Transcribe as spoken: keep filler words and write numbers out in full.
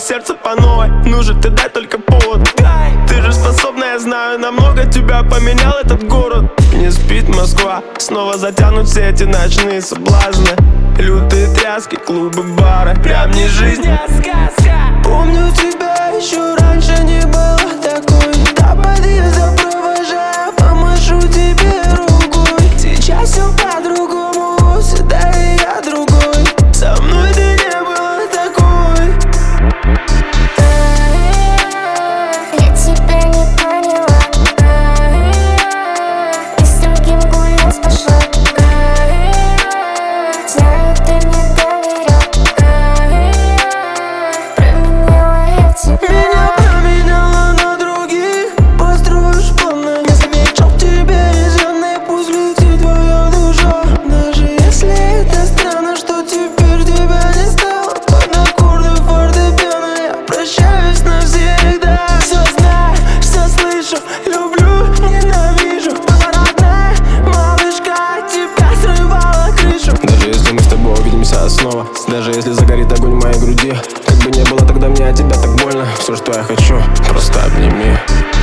сердце по новой. Нужен ты дай только повод. Ты же способна, я знаю, намного тебя поменял этот город. Не спит Москва, снова затянут все эти ночные соблазны. Лютые тряски, клубы, бары. Прям не жизнь, а сказка. Помню тебя еще раньше не было такой. До подъезда провожаю, помашу тебе рукой. Сейчас все по-другому, всегда и я другой. Со мной ты не была такой. Я тебя не поняла. Ты с другим гулять пошла. Знаю, ты мне доверял. Променяла я тебя. Меня променяла на других. Построишь планы, не замечал в тебе изъяны. Пусть летит твоя душа. Даже если это странно, что теперь тебя не стало. Под аккорды фортепиано я прощаюсь навсегда. Все знаю, все слышу, люблю, ненавижу. Мама родная, малышка, от тебя срывала крышу. Даже если мы с тобой увидимся снова, даже если загорит огонь в моей груди, как бы не было тогда мне от тебя так больно. Все, что я хочу, просто обними.